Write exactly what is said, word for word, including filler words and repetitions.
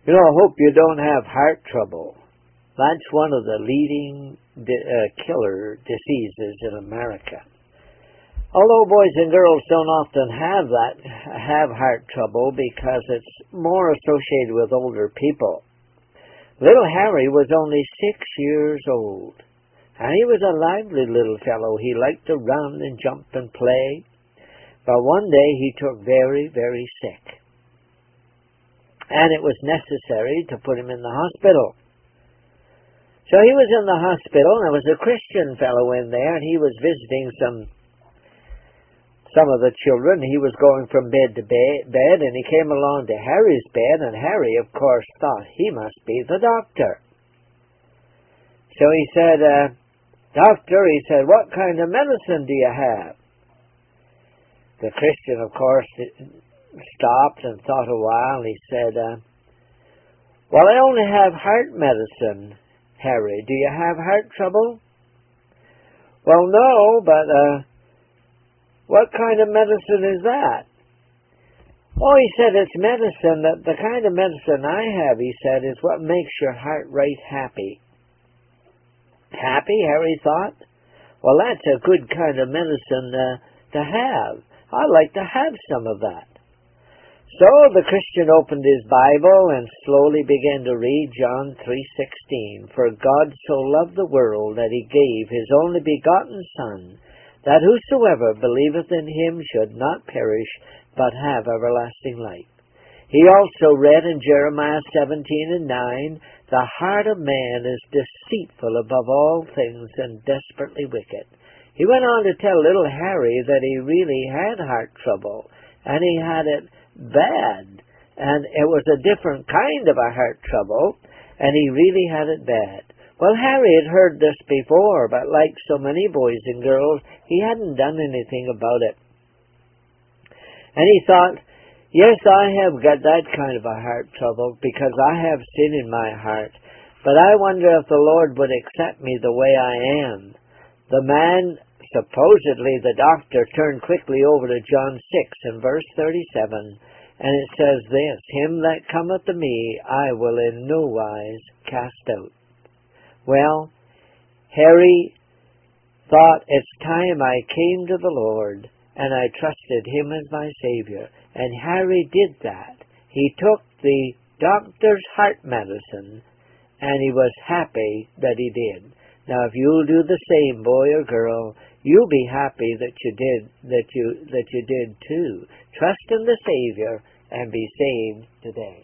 You know, I hope you don't have heart trouble. That's one of the leading di- uh, killer diseases in America. Although boys and girls don't often have that, have heart trouble because it's more associated with older people. Little Harry was only six years old, and he was a lively little fellow. He liked to run and jump and play, but one day he took very, very sick, and it was necessary to put him in the hospital. So he was in the hospital, and there was a Christian fellow in there, and he was visiting some some of the children. He was going from bed to bed, and he came along to Harry's bed, and Harry, of course, thought he must be the doctor. So he said, uh, Doctor, he said, what kind of medicine do you have? The Christian, of course, stopped and thought a while, and he said, uh, well, I only have heart medicine, Harry. Do you have heart trouble? Well, no, but, uh, what kind of medicine is that? Oh, he said, it's medicine. That the kind of medicine I have, he said, is what makes your heart rate happy. Happy, Harry thought. Well, that's a good kind of medicine uh, to have. I'd like to have some of that. So the Christian opened his Bible and slowly began to read John three sixteen. For God so loved the world that he gave his only begotten Son, that whosoever believeth in him should not perish, but have everlasting life. He also read in Jeremiah seventeen and nine, the heart of man is deceitful above all things and desperately wicked. He went on to tell little Harry that he really had heart trouble, and he had it bad, and it was a different kind of a heart trouble, and he really had it bad. Well, Harry had heard this before, but like so many boys and girls, he hadn't done anything about it. And he thought, yes, I have got that kind of a heart trouble because I have sin in my heart, but I wonder if the Lord would accept me the way I am. The man, supposedly the doctor, turned quickly over to John six and verse thirty-seven, and it says this, him that cometh to me I will in no wise cast out. Well, Harry thought, it's time I came to the Lord and I trusted him as my Savior. And Harry did that. He took the doctor's heart medicine and he was happy that he did. Now, if you'll do the same, boy or girl, you'll be happy that you did, that you, that you did too. Trust in the Savior and be saved today.